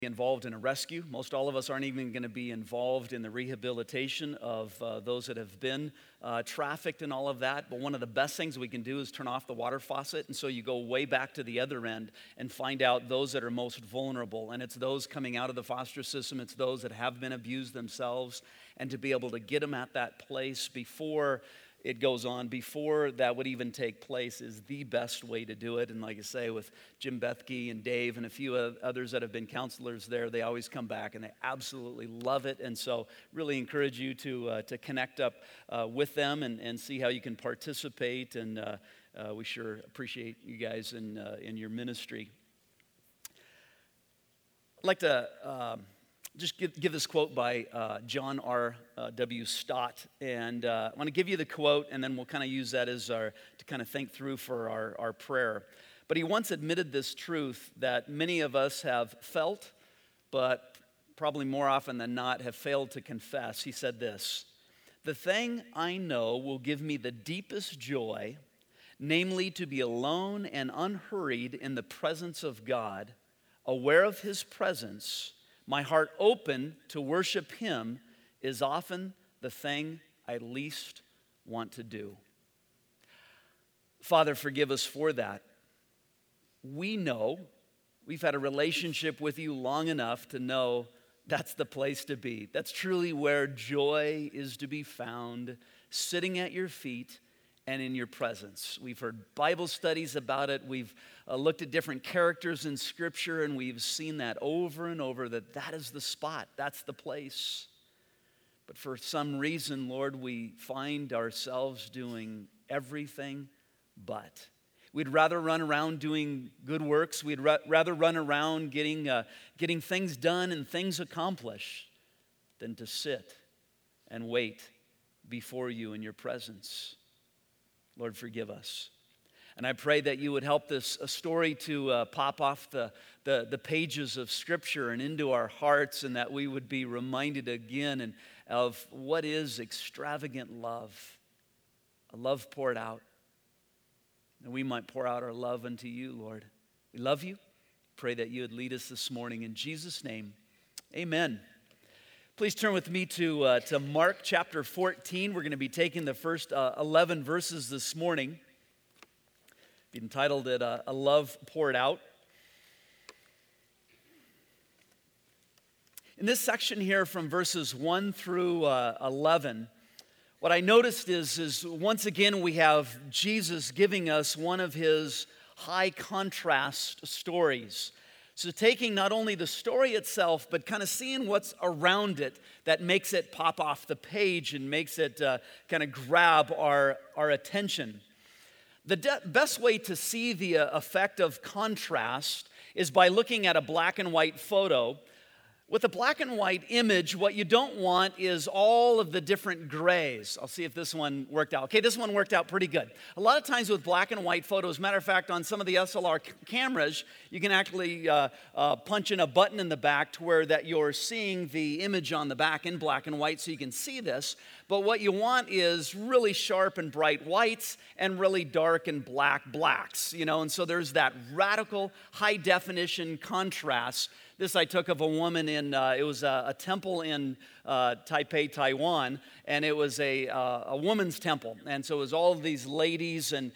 involved in a rescue. Most all of us aren't even going to be involved in the rehabilitation of those that have been trafficked and all of that. But one of the best things we can do is turn off the water faucet. And so you go way back to the other end and find out those that are most vulnerable. And it's those coming out of the foster system. It's those that have been abused themselves. And to be able to get them at that place before it goes on, before that would even take place, is the best way to do it. And like I say, with Jim Bethke and Dave and a few others that have been counselors there, they always come back and they absolutely love it. And so really encourage you to connect up with them and see how you can participate. And we sure appreciate you guys in your ministry. I'd like to just give this quote by John R. W. Stott, and I want to give you the quote, and then we'll kind of use that as to kind of think through for our prayer. But he once admitted this truth that many of us have felt, but probably more often than not have failed to confess. He said this: "The thing I know will give me the deepest joy, namely to be alone and unhurried in the presence of God, aware of His presence, my heart open to worship Him, is often the thing I least want to do." Father, forgive us for that. We know, we've had a relationship with you long enough to know that's the place to be. That's truly where joy is to be found, sitting at your feet and in your presence. We've heard Bible studies about it. We've looked at different characters in Scripture, and we've seen that over and over, that is the spot, that's the place. But for some reason, Lord, we find ourselves doing everything but. We'd rather run around doing good works. We'd rather run around getting things done and things accomplished than to sit and wait before you in your presence. Lord, forgive us. And I pray that you would help this story to pop off the pages of Scripture and into our hearts, and that we would be reminded again of what is extravagant love, a love poured out. And we might pour out our love unto you, Lord. We love you. Pray that you would lead us this morning. In Jesus' name, amen. Please turn with me to Mark chapter 14. We're going to be taking the first 11 verses this morning. We've entitled it, A Love Poured Out. In this section here from verses 1 through 11, what I noticed is once again we have Jesus giving us one of his high contrast stories. So taking not only the story itself, but kind of seeing what's around it that makes it pop off the page and makes it kind of grab our attention. The best way to see the effect of contrast is by looking at a black and white photo. With a black and white image, what you don't want is all of the different grays. I'll see if this one worked out. Okay, this one worked out pretty good. A lot of times with black and white photos, matter of fact, on some of the SLR cameras, you can actually punch in a button in the back to where that you're seeing the image on the back in black and white so you can see this. But what you want is really sharp and bright whites and really dark and black blacks, and so there's that radical high definition contrast. This I took of a woman it was a temple in Taipei, Taiwan, and it was a woman's temple. And so it was all of these ladies, and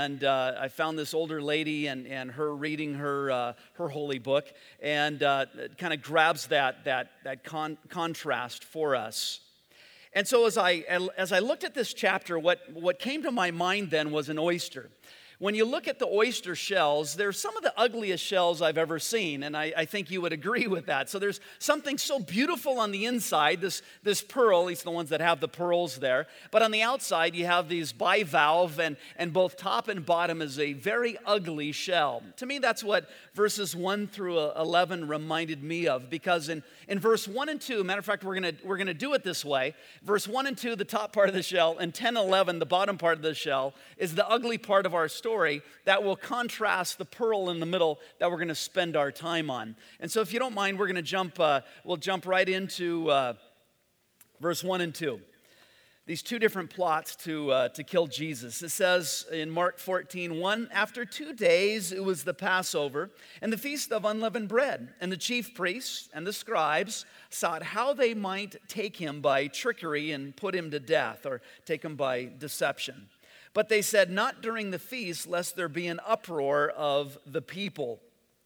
I found this older lady and her reading her holy book, and it kind of grabs that contrast for us. And so as I looked at this chapter, what came to my mind then was an oyster. When you look at the oyster shells, they're some of the ugliest shells I've ever seen, and I think you would agree with that. So there's something so beautiful on the inside, this pearl, at least the ones that have the pearls there, but on the outside you have these bivalve, and both top and bottom is a very ugly shell. To me, that's what verses 1 through 11 reminded me of, because in verse 1 and 2, matter of fact, we're gonna do it this way. Verse 1 and 2, the top part of the shell, and 10 and 11, the bottom part of the shell, is the ugly part of our story that will contrast the pearl in the middle that we're going to spend our time on. And so if you don't mind, we'll jump right into verse 1 and 2. these two different plots to kill Jesus. It says in Mark 14:1, after 2 days it was the Passover and the feast of unleavened bread, and the chief priests and the scribes sought how they might take him by trickery and put him to death, or take him by deception. But they said, not during the feast, lest there be an uproar of the people.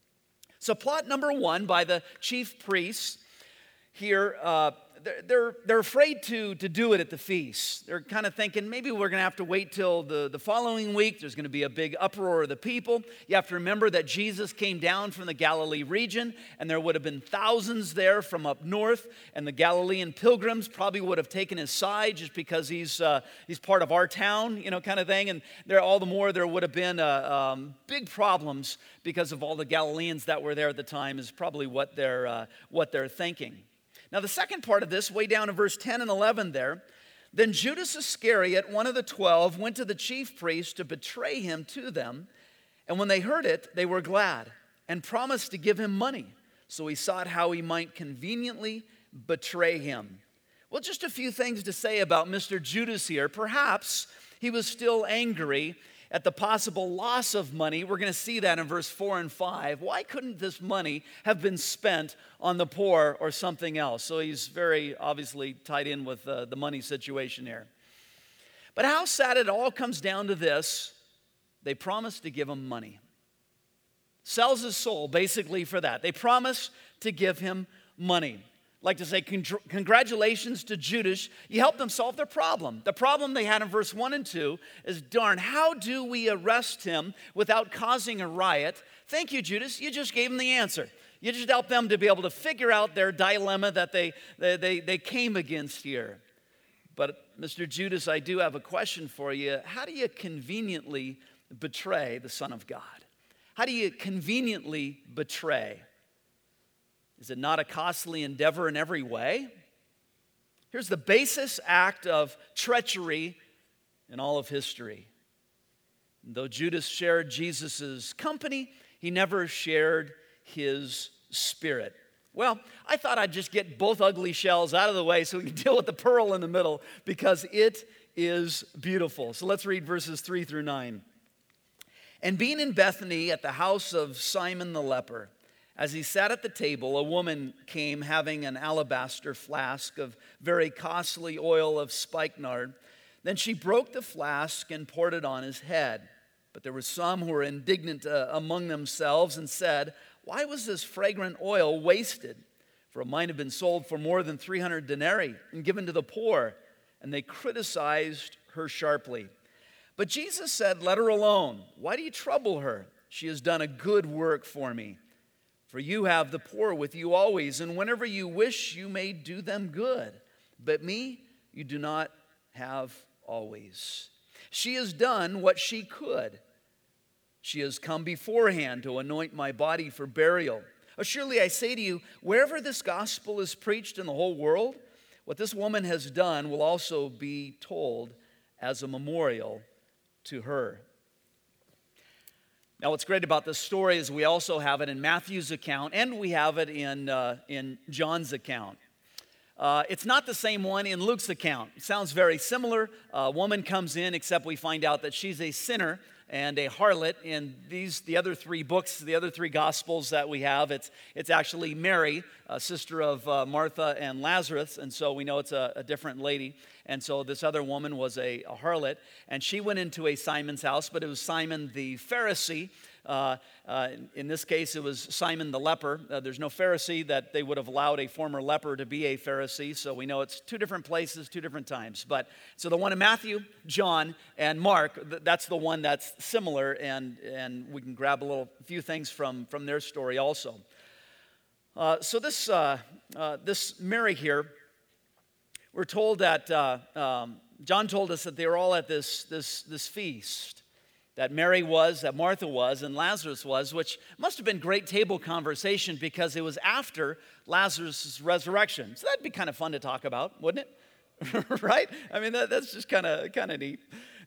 So plot number one by the chief priests here, they're afraid to do it at the feast. They're kind of thinking maybe we're going to have to wait till the following week. There's going to be a big uproar of the people. You have to remember that Jesus came down from the Galilee region, and there would have been thousands there from up north, and the Galilean pilgrims probably would have taken his side just because he's part of our town, kind of thing. And all the more there would have been big problems because of all the Galileans that were there at the time, is probably what they're thinking. Now, the second part of this, way down in verse 10 and 11 there, then Judas Iscariot, one of the 12, went to the chief priests to betray him to them. And when they heard it, they were glad and promised to give him money. So he sought how he might conveniently betray him. Well, just a few things to say about Mr. Judas here. Perhaps he was still angry at the possible loss of money. We're going to see that in verse 4 and 5. Why couldn't this money have been spent on the poor or something else? So he's very obviously tied in with the money situation here. But how sad it all comes down to this: they promised to give him money. Sells his soul basically for that. They promise to give him money. I'd like to say congratulations to Judas. You helped them solve their problem. The problem they had in verse 1 and 2 is, darn, how do we arrest him without causing a riot? Thank you, Judas. You just gave them the answer. You just helped them to be able to figure out their dilemma that they came against here. But Mr. Judas, I do have a question for you. How do you conveniently betray the Son of God? How do you conveniently betray? Is it not a costly endeavor in every way? Here's the basest act of treachery in all of history. Though Judas shared Jesus' company, he never shared his spirit. Well, I thought I'd just get both ugly shells out of the way so we can deal with the pearl in the middle, because it is beautiful. So let's read verses 3 through 9. And being in Bethany at the house of Simon the leper, as he sat at the table, a woman came having an alabaster flask of very costly oil of spikenard. Then she broke the flask and poured it on his head. But there were some who were indignant among themselves and said, why was this fragrant oil wasted? For it might have been sold for more than 300 denarii and given to the poor. And they criticized her sharply. But Jesus said, let her alone. Why do you trouble her? She has done a good work for me. For you have the poor with you always, and whenever you wish, you may do them good. But me, you do not have always. She has done what she could. She has come beforehand to anoint my body for burial. Surely I say to you, wherever this gospel is preached in the whole world, what this woman has done will also be told as a memorial to her. Now, what's great about this story is we also have it in Matthew's account, and we have it in John's account. It's not the same one in Luke's account. It sounds very similar. A woman comes in, except we find out that she's a sinner and a harlot. In the other three books, the other three gospels that we have, it's actually Mary, a sister of Martha and Lazarus, and so we know it's a different lady. And so this other woman was a harlot, and she went into a Simon's house, but it was Simon the Pharisee. In this case, it was Simon the leper. There's no Pharisee that they would have allowed a former leper to be a Pharisee, so we know it's two different places, two different times. But so the one in Matthew, John, and Mark, that's the one that's similar, and we can grab a few things from their story also. So this Mary here, we're told that John told us that they were all at this feast, that Mary was, that Martha was, and Lazarus was, which must have been great table conversation because it was after Lazarus' resurrection. So that'd be kind of fun to talk about, wouldn't it? Right? I mean, that's just kind of neat.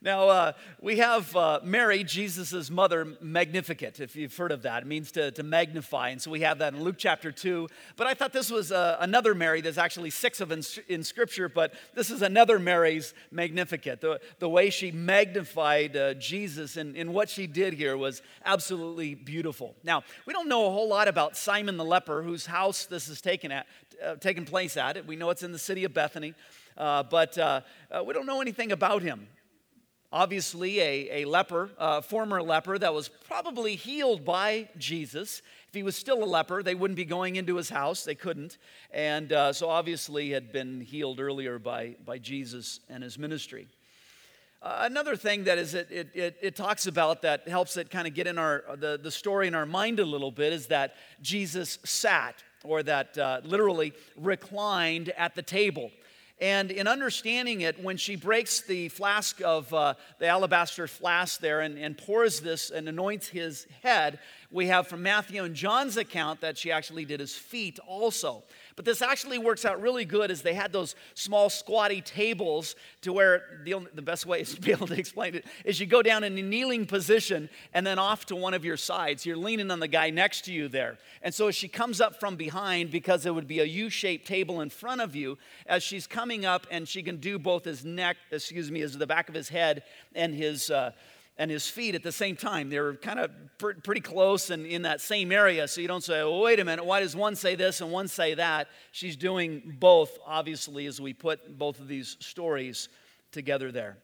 Now, we have Mary, Jesus' mother, Magnificat, if you've heard of that. It means to magnify. And so we have that in Luke chapter 2. But I thought this was another Mary. There's actually 6 of them in Scripture, but this is another Mary's Magnificat. The way she magnified Jesus and what she did here was absolutely beautiful. Now, we don't know a whole lot about Simon the leper, whose house this is taken place at. We know it's in the city of Bethany, but we don't know anything about him. Obviously, a leper, former leper that was probably healed by Jesus. If he was still a leper, they wouldn't be going into his house. They couldn't. And so obviously had been healed earlier by Jesus and his ministry. Another thing that is it talks about that helps it kind of get in the story in our mind a little bit is that Jesus sat, or that literally reclined at the table. And in understanding it, when she breaks the flask of the alabaster flask there and pours this and anoints his head, we have from Matthew and John's account that she actually did his feet also. But this actually works out really good, as they had those small squatty tables to where the best way is to be able to explain it is you go down in a kneeling position and then off to one of your sides. You're leaning on the guy next to you there. And so as she comes up from behind, because it would be a U-shaped table in front of you, as she's coming up, and she can do both his neck, as the back of his head and his feet at the same time. They're kind of pretty close and in that same area, so you don't say, well, wait a minute, why does one say this and one say that? She's doing both, obviously, as we put both of these stories together there.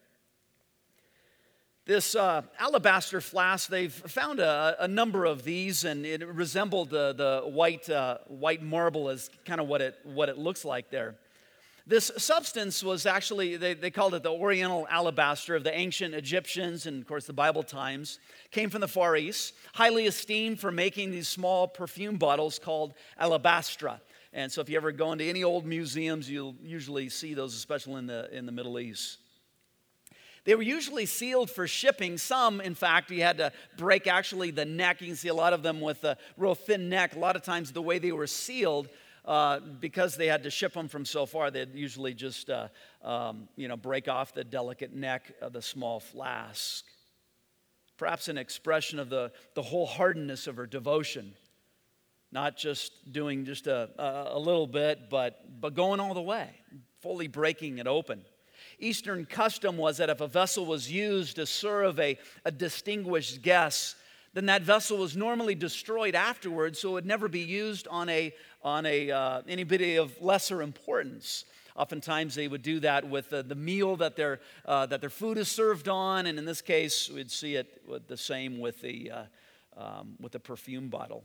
This alabaster flask, they've found a number of these, and it resembled the white marble as kind of what it looks like there. This substance was actually, they called it the Oriental alabaster of the ancient Egyptians and, of course, the Bible times. Came from the Far East, highly esteemed for making these small perfume bottles called alabastra. And so if you ever go into any old museums, you'll usually see those, especially in the Middle East. They were usually sealed for shipping. Some, in fact, you had to break actually the neck. You can see a lot of them with a real thin neck. A lot of times the way they were sealed, because they had to ship them from so far, they'd usually just break off the delicate neck of the small flask. Perhaps an expression of the wholeheartedness of her devotion. Not just doing just a little bit, but going all the way, fully breaking it open. Eastern custom was that if a vessel was used to serve a distinguished guest, then that vessel was normally destroyed afterwards, so it would never be used on anybody of lesser importance. Oftentimes they would do that with the meal that their food is served on, and in this case, we'd see it with the same with the perfume bottle.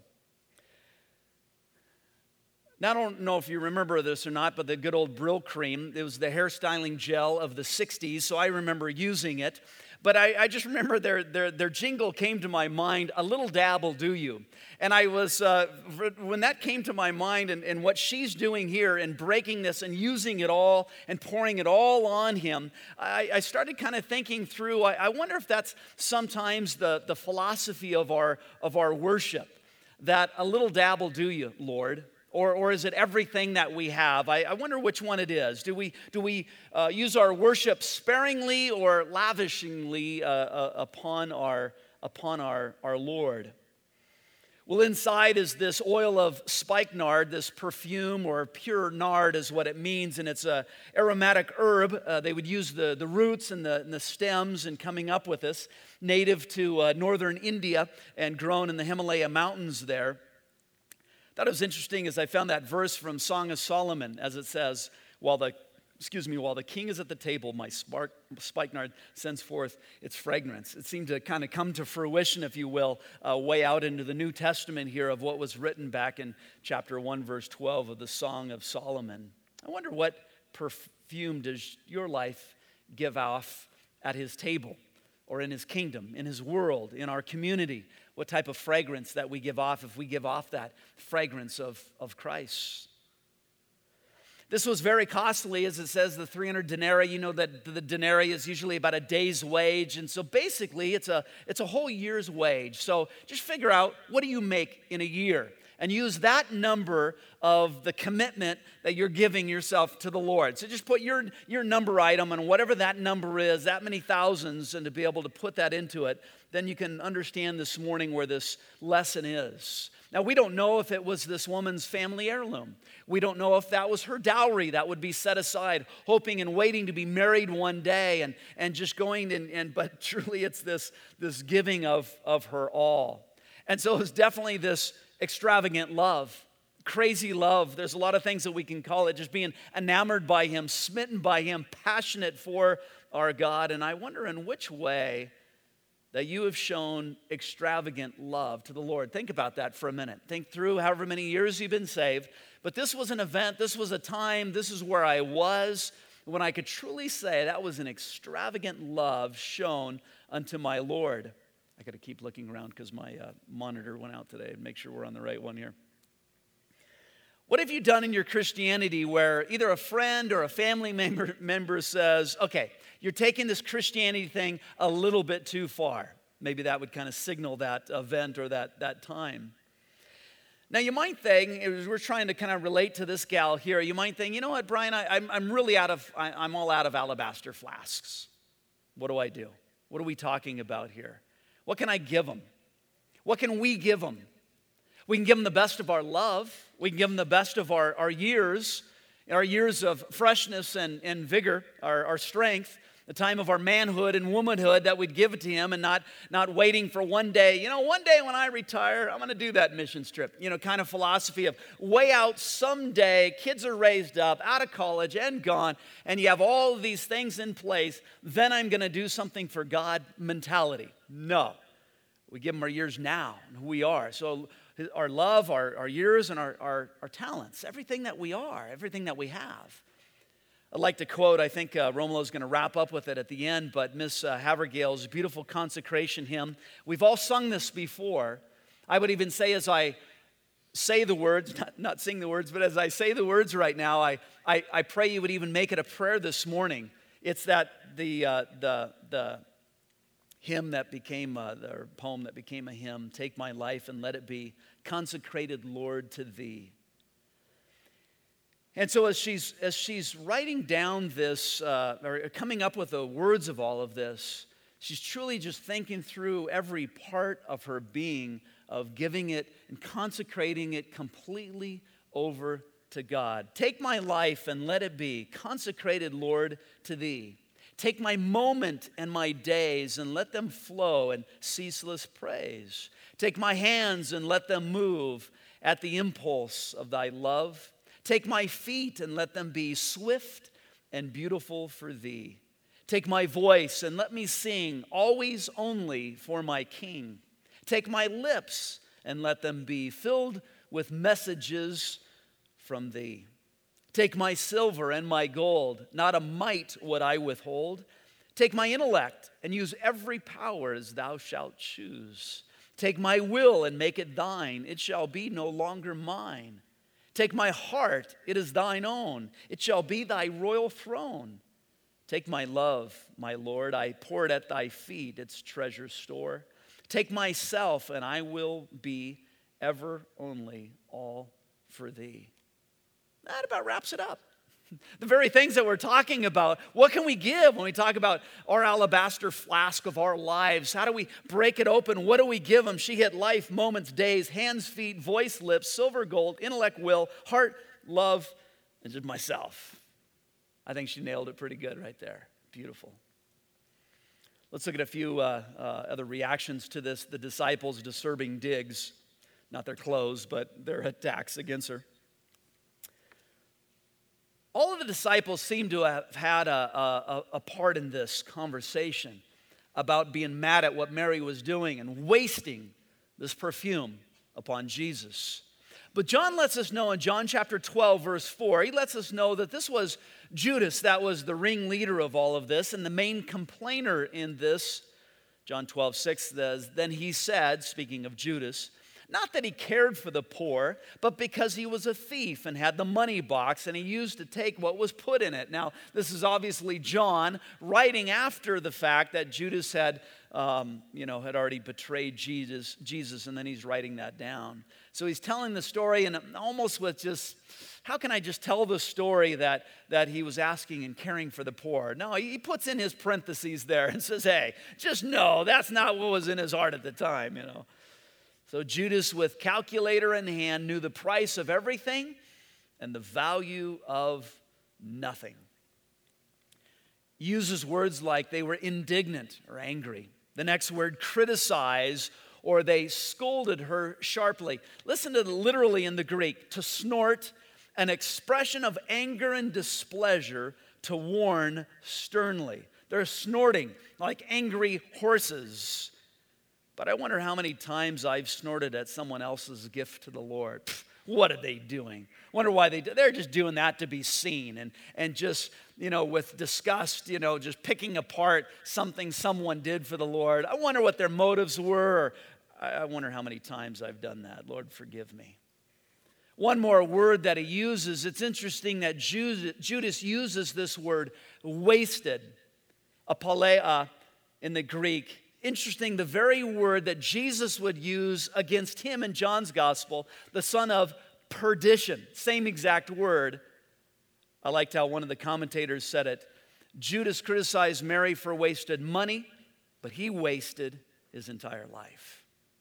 Now, I don't know if you remember this or not, but the good old Brylcreem, it was the hairstyling gel of the 60s, so I remember using it. But I just remember their jingle came to my mind, "A little dab will do you." And I was, when that came to my mind and what she's doing here and breaking this and using it all and pouring it all on him, I started kind of thinking through, I wonder if that's sometimes the philosophy of our worship, that a little dab will do you, Lord. Or is it everything that we have? I wonder which one it is. Do we use our worship sparingly or lavishingly upon our Lord? Well, inside is this oil of spikenard, this perfume, or pure nard is what it means, and it's an aromatic herb. They would use the roots and the stems in coming up with this, native to northern India and grown in the Himalaya mountains there. I thought it was interesting as I found that verse from Song of Solomon, as it says, while the king is at the table, my spikenard sends forth its fragrance. It seemed to kind of come to fruition, if you will, way out into the New Testament here of what was written back in chapter 1, verse 12 of the Song of Solomon. I wonder what perfume does your life give off at his table or in his kingdom, in his world, in our community? What type of fragrance that we give off if we give off that fragrance of Christ. This was very costly, as it says, the 300 denarii. You know that the denarii is usually about a day's wage. And so basically it's a whole year's wage. So just figure out, what do you make in a year? and use that number of the commitment that you're giving yourself to the Lord. So just put your number item and whatever that number is, that many thousands, and to be able to put that into it, then you can understand this morning where this lesson is. Now, we don't know if it was this woman's family heirloom. We don't know if that was her dowry that would be set aside, hoping and waiting to be married one day, and just going, but truly it's this giving of her all. And so it's definitely this extravagant love, crazy love. There's a lot of things that we can call it, just being enamored by him, smitten by him, passionate for our God. And I wonder in which way that you have shown extravagant love to the Lord. Think about that for a minute. Think through however many years you've been saved. But this was an event, this was a time, this is where I was when I could truly say that was an extravagant love shown unto my Lord. I got to keep looking around because my monitor went out today and make sure we're on the right one here. What have you done in your Christianity where either a friend or a family member says, okay, you're taking this Christianity thing a little bit too far? Maybe that would kind of signal that event or that time. Now you might think, as we're trying to kind of relate to this gal here, you might think, you know what, Brian, I'm all out of alabaster flasks. What do I do? What are we talking about here? What can I give them? What can we give them? We can give them the best of our love. We can give them the best of our years of freshness and vigor, our strength, the time of our manhood and womanhood that we'd give it to him, and not waiting for one day. One day when I retire, I'm going to do that missions trip. Kind of philosophy of way out someday, kids are raised up, out of college and gone, and you have all of these things in place, then I'm going to do something for God mentality. No. We give him our years now and who we are. So our love, our years, and our talents, everything that we are, everything that we have. I'd like to quote, I think Romulo's going to wrap up with it at the end, but Miss Havergale's beautiful consecration hymn. We've all sung this before. I would even say as I say the words, not sing the words, but as I say the words right now, I pray you would even make it a prayer this morning. It's that the hymn that became, or poem that became a hymn, take my life and let it be consecrated, Lord, to thee. And so as she's writing down this, or coming up with the words of all of this, she's truly just thinking through every part of her being, of giving it and consecrating it completely over to God. Take my life and let it be consecrated, Lord, to thee. Take my moment and my days and let them flow in ceaseless praise. Take my hands and let them move at the impulse of thy love. Take my feet and let them be swift and beautiful for thee. Take my voice and let me sing always only for my King. Take my lips and let them be filled with messages from thee. Take my silver and my gold, not a mite would I withhold. Take my intellect and use every power as thou shalt choose. Take my will and make it thine, it shall be no longer mine. Take my heart, it is thine own, it shall be thy royal throne. Take my love, my Lord, I pour it at thy feet, its treasure store. Take myself, and I will be ever only all for thee. That about wraps it up. The very things that we're talking about, what can we give when we talk about our alabaster flask of our lives? How do we break it open? What do we give them? She hit life, moments, days, hands, feet, voice, lips, silver, gold, intellect, will, heart, love, and just myself. I think she nailed it pretty good right there. Beautiful. Let's look at a few other reactions to this. The disciples' disturbing digs, not their clothes, but their attacks against her. All of the disciples seem to have had a part in this conversation about being mad at what Mary was doing and wasting this perfume upon Jesus. But John lets us know in John chapter 12, verse 4, he lets us know that this was Judas that was the ringleader of all of this and the main complainer in this. John 12, 6 says, then he said, speaking of Judas, Not that he cared for the poor, but because he was a thief and had the money box and he used to take what was put in it. Now, this is obviously John writing after the fact that Judas had already betrayed Jesus, and then he's writing that down. So he's telling the story, and almost with just, how can I just tell the story that he was asking and caring for the poor? No, he puts in his parentheses there and says, hey, just know that's not what was in his heart at the time, So Judas, with calculator in hand, knew the price of everything and the value of nothing. He uses words like they were indignant or angry. The next word, criticize, or they scolded her sharply. Listen to literally in the Greek, to snort, an expression of anger and displeasure, to warn sternly. They're snorting like angry horses. But I wonder how many times I've snorted at someone else's gift to the Lord. What are they doing? Wonder why they're just doing that to be seen and just, with disgust, just picking apart something someone did for the Lord. I wonder what their motives were. I wonder how many times I've done that. Lord, forgive me. One more word that he uses. It's interesting that Judas uses this word, wasted, apaleia in the Greek. Interesting, the very word that Jesus would use against him in John's gospel, the son of perdition. Same exact word. I liked how one of the commentators said it. Judas criticized Mary for wasted money, but he wasted his entire life.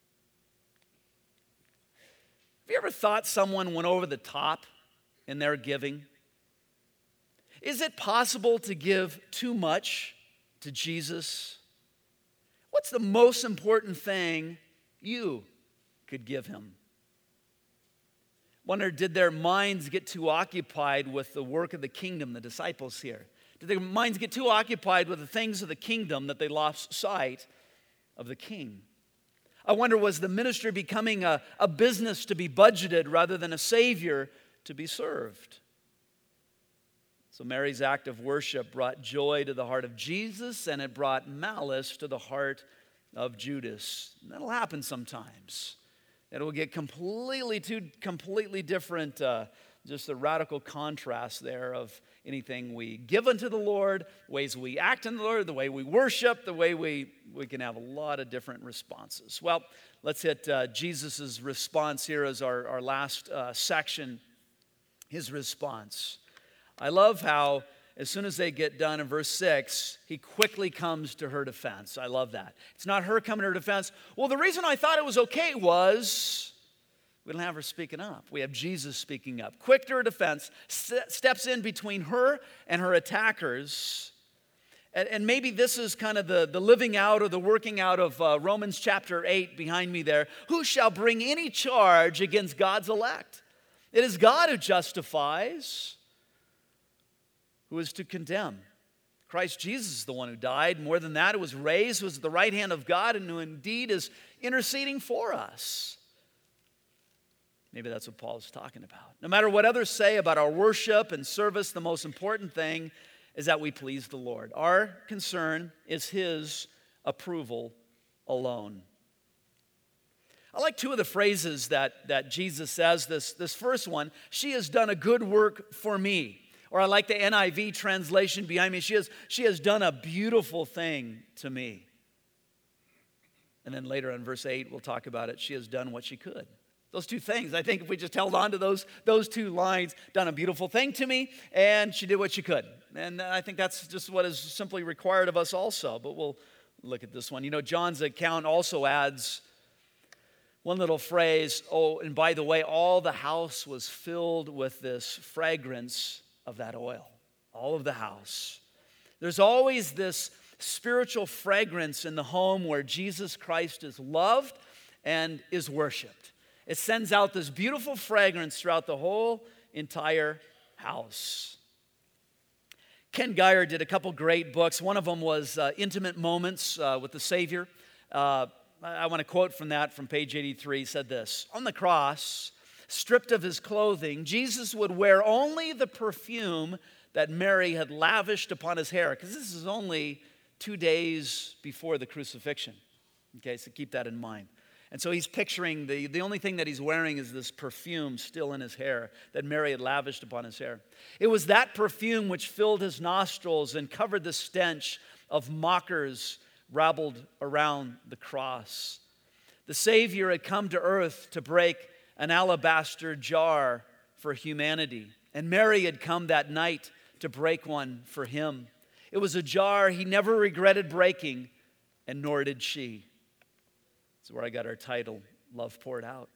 Have you ever thought someone went over the top in their giving? Is it possible to give too much to Jesus? What's the most important thing you could give him? Wonder, did their minds get too occupied with the work of the kingdom, the disciples here? Did their minds get too occupied with the things of the kingdom that they lost sight of the king? I wonder, was the ministry becoming a business to be budgeted rather than a savior to be served? So Mary's act of worship brought joy to the heart of Jesus, and it brought malice to the heart of Judas. And that'll happen sometimes. It will get completely different, just a radical contrast there of anything we give unto the Lord, ways we act in the Lord, the way we worship, the way we can have a lot of different responses. Well, let's hit Jesus' response here as our last section, his response. I love how as soon as they get done in verse 6, he quickly comes to her defense. I love that. It's not her coming to her defense. Well, the reason I thought it was okay was we don't have her speaking up. We have Jesus speaking up. Quick to her defense, steps in between her and her attackers. And maybe this is kind of the living out or the working out of Romans chapter 8 behind me there. Who shall bring any charge against God's elect? It is God who justifies. Who is to condemn? Christ Jesus is the one who died. More than that, who was raised, was at the right hand of God, and who indeed is interceding for us. Maybe that's what Paul is talking about. No matter what others say about our worship and service, the most important thing is that we please the Lord. Our concern is his approval alone. I like two of the phrases that Jesus says. This first one, she has done a good work for me. Or I like the NIV translation behind me. She has done a beautiful thing to me. And then later on verse 8, we'll talk about it. She has done what she could. Those two things, I think if we just held on to those two lines, done a beautiful thing to me, and she did what she could. And I think that's just what is simply required of us also. But we'll look at this one. John's account also adds one little phrase, oh, and by the way, all the house was filled with this fragrance of that oil, all of the house. There's always this spiritual fragrance in the home where Jesus Christ is loved and is worshiped. It sends out this beautiful fragrance throughout the whole entire house. Ken Geyer did a couple great books. One of them was Intimate Moments with the Savior. I want to quote from that from page 83. He said this, on the cross, stripped of his clothing, Jesus would wear only the perfume that Mary had lavished upon his hair, because this is only 2 days before the crucifixion. Okay, so keep that in mind. And so he's picturing the only thing that he's wearing is this perfume still in his hair that Mary had lavished upon his hair. It was that perfume which filled his nostrils and covered the stench of mockers rabbled around the cross. The Savior had come to earth to break an alabaster jar for humanity. And Mary had come that night to break one for him. It was a jar he never regretted breaking, and nor did she. That's where I got our title, Love Poured Out.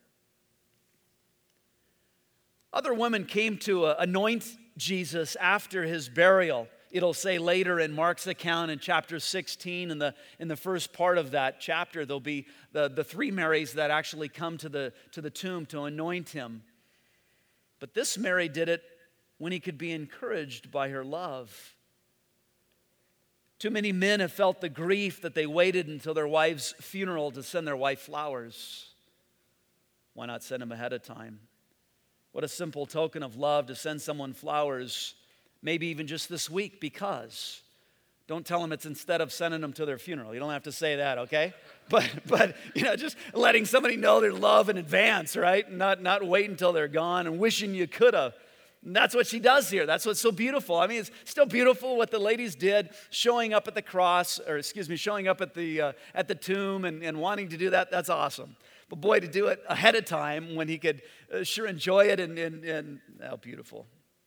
Other women came to anoint Jesus after his burial. It'll say later in Mark's account in chapter 16, in the first part of that chapter, there'll be the three Marys that actually come to the tomb to anoint him. But this Mary did it when he could be encouraged by her love. Too many men have felt the grief that they waited until their wife's funeral to send their wife flowers. Why not send them ahead of time? What a simple token of love to send someone flowers, maybe even just this week, because. Don't tell them it's instead of sending them to their funeral. You don't have to say that, okay? But just letting somebody know their love in advance, right? Not wait until they're gone and wishing you could have. And that's what she does here. That's what's so beautiful. I mean, it's still beautiful what the ladies did, showing up at the cross, showing up at the tomb and wanting to do that. That's awesome. But boy, to do it ahead of time when he could sure enjoy it and how beautiful.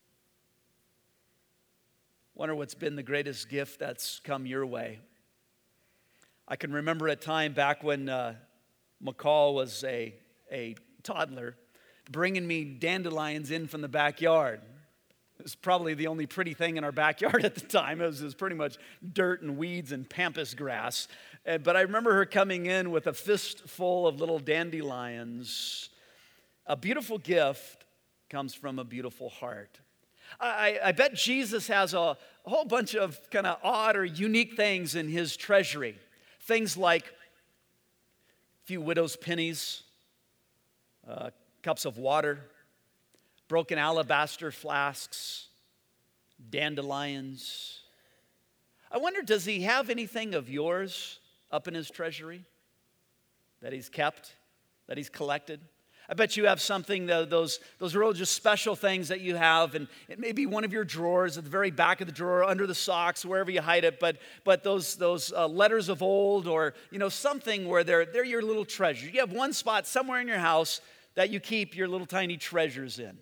Wonder what's been the greatest gift that's come your way. I can remember a time back when McCall was a toddler, bringing me dandelions in from the backyard. It was probably the only pretty thing in our backyard at the time. It was pretty much dirt and weeds and pampas grass. But I remember her coming in with a fistful of little dandelions. A beautiful gift comes from a beautiful heart. I bet Jesus has a whole bunch of kind of odd or unique things in his treasury. Things like a few widow's pennies, cups of water, broken alabaster flasks, dandelions. I wonder, does he have anything of yours up in his treasury that he's kept, that he's collected? I bet you have something, those real just special things that you have, and it may be one of your drawers, at the very back of the drawer, under the socks, wherever you hide it, but those letters of old, or something where they're your little treasure. You have one spot somewhere in your house that you keep your little tiny treasures in.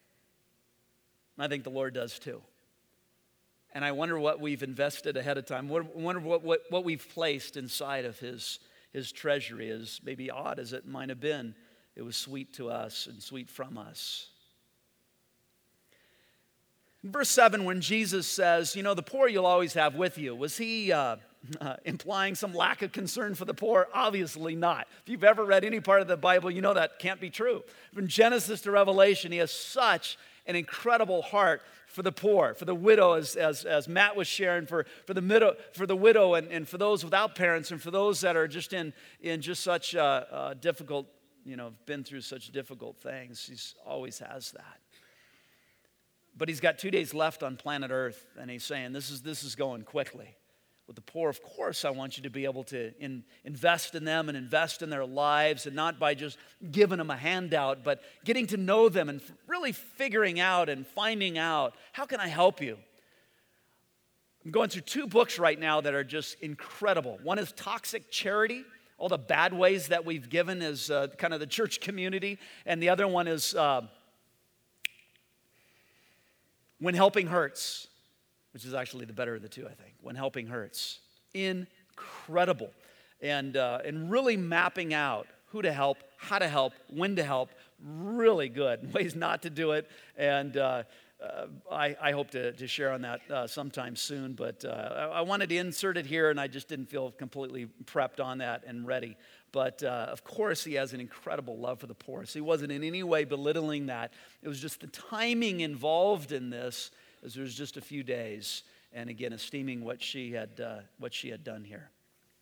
I think the Lord does too. And I wonder what we've invested ahead of time. I wonder what we've placed inside of his treasury. As maybe odd as it might have been, it was sweet to us and sweet from us. In verse 7, when Jesus says, the poor you'll always have with you, was he implying some lack of concern for the poor? Obviously not. If you've ever read any part of the Bible, you know that can't be true. From Genesis to Revelation, he has such an incredible heart for the poor, for the widow, as Matt was sharing, for the widow and for those without parents, and for those that are just in just such difficult, been through such difficult things. He always has that. But he's got 2 days left on planet Earth, and he's saying, this is going quickly. With the poor, of course, I want you to be able to invest in them and invest in their lives, and not by just giving them a handout, but getting to know them and really figuring out and finding out, how can I help you? I'm going through 2 books right now that are just incredible. One is Toxic Charity, all the bad ways that we've given as kind of the church community, and the other one is When Helping Hurts, which is actually the better of the two, I think. When Helping Hurts. Incredible. And really mapping out who to help, how to help, when to help. Really good. Ways not to do it. And I hope to share on that sometime soon. But I wanted to insert it here, and I just didn't feel completely prepped on that and ready. But of course, he has an incredible love for the poor. So he wasn't in any way belittling that. It was just the timing involved in this, as there was just a few days, and again, esteeming what she had done here.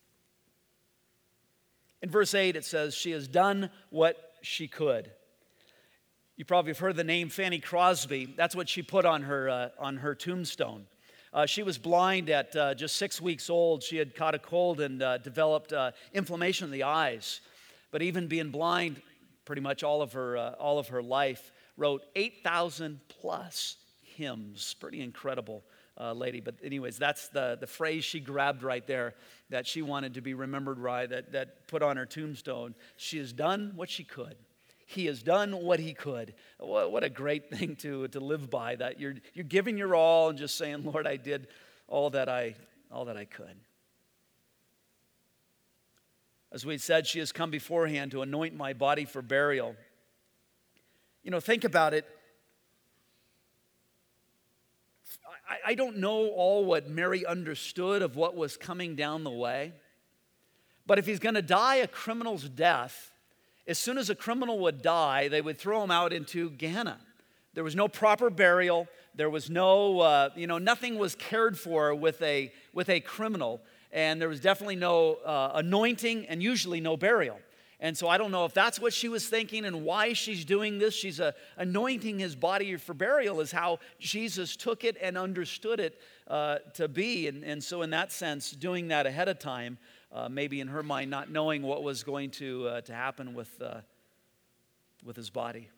In verse 8, it says, she has done what she could. You probably have heard the name Fanny Crosby. That's what she put on her tombstone. She was blind at just 6 weeks old. She had caught a cold and developed inflammation in the eyes. but even being blind pretty much all of her life, wrote 8,000 plus hymns. Pretty incredible lady. But anyways, that's the phrase she grabbed right there that she wanted to be remembered by, that put on her tombstone. She has done what she could. He has done what he could. What a great thing to live by, that you're giving your all and just saying, Lord, I did all that I could. As we said, she has come beforehand to anoint my body for burial. You know, think about it. I don't know all what Mary understood of what was coming down the way, but if he's going to die a criminal's death, as soon as a criminal would die, they would throw him out into Gehenna. There was no proper burial. There was no, nothing was cared for with a criminal. And there was definitely no anointing and usually no burial. And so I don't know if that's what she was thinking and why she's doing this. She's anointing his body for burial is how Jesus took it and understood it to be. And so in that sense, doing that ahead of time, maybe in her mind, not knowing what was going to happen with his body.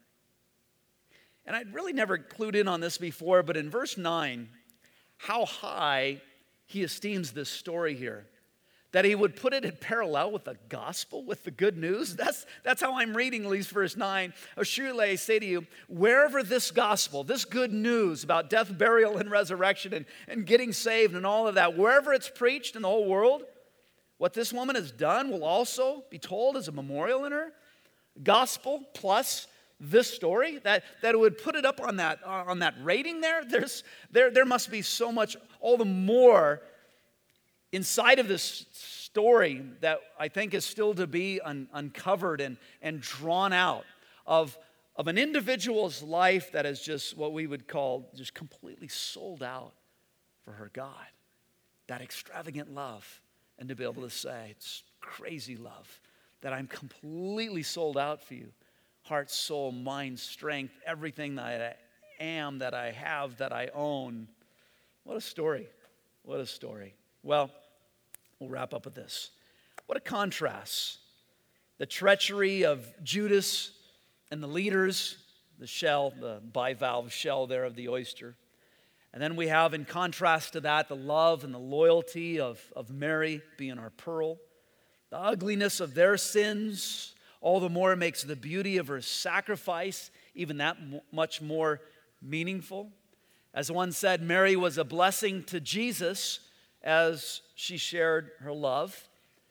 And I'd really never clued in on this before, but in verse 9, how high he esteems this story here, that he would put it in parallel with the gospel, with the good news. That's how I'm reading at least verse 9. Surely I say to you, wherever this gospel, this good news about death, burial, and resurrection and getting saved and all of that, wherever it's preached in the whole world, what this woman has done will also be told as a memorial in her. Gospel plus this story, that it would put it up on that rating there. There must be so much, all the more inside of this story that I think is still to be uncovered and drawn out of an individual's life that is just what we would call just completely sold out for her God. That extravagant love. And to be able to say, it's crazy love, that I'm completely sold out for you. Heart, soul, mind, strength, everything that I am, that I have, that I own. What a story. What a story. Well, we'll wrap up with this. What a contrast. The treachery of Judas and the leaders, the shell, the bivalve shell there of the oyster. And then we have, in contrast to that, the love and the loyalty of Mary being our pearl. The ugliness of their sins, all the more makes the beauty of her sacrifice even that much more meaningful. As one said, Mary was a blessing to Jesus as she shared her love.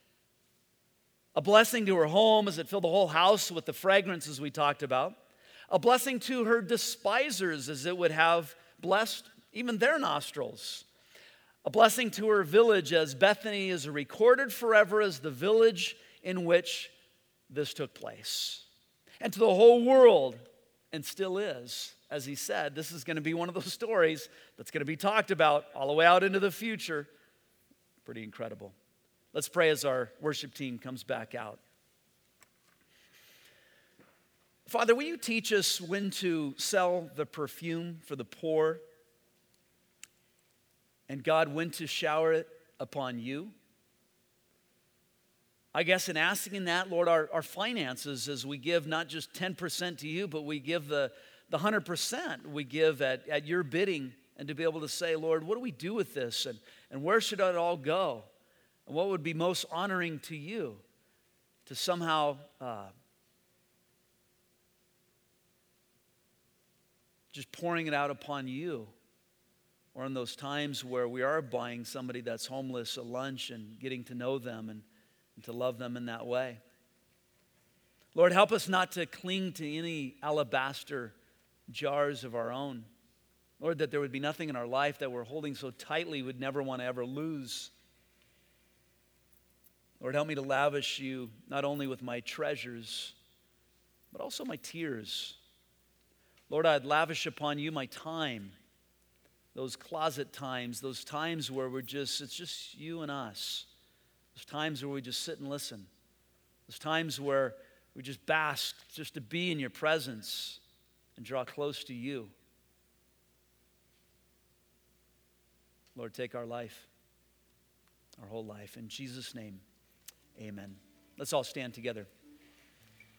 A blessing to her home as it filled the whole house with the fragrances we talked about. A blessing to her despisers as it would have blessed even their nostrils. A blessing to her village as Bethany is recorded forever as the village in which this took place. And to the whole world, and still is, as he said, this is going to be one of those stories that's going to be talked about all the way out into the future. Pretty incredible. Let's pray as our worship team comes back out. Father, will you teach us when to sell the perfume for the poor? And God, when to shower it upon you? I guess in asking that, Lord, our finances, as we give not just 10% to you, but we give the 100% we give at your bidding, and to be able to say, Lord, what do we do with this? And where should it all go? And what would be most honoring to you? To somehow just pouring it out upon you. Or in those times where we are buying somebody that's homeless a lunch and getting to know them and to love them in that way. Lord, help us not to cling to any alabaster jars of our own. Lord, that there would be nothing in our life that we're holding so tightly we'd never want to ever lose. Lord, help me to lavish you not only with my treasures, but also my tears. Lord, I'd lavish upon you my time. Those closet times, those times where it's just you and us. Those times where we just sit and listen. Those times where we just bask just to be in your presence and draw close to you. Lord, take our life, our whole life. In Jesus' name, amen. Let's all stand together.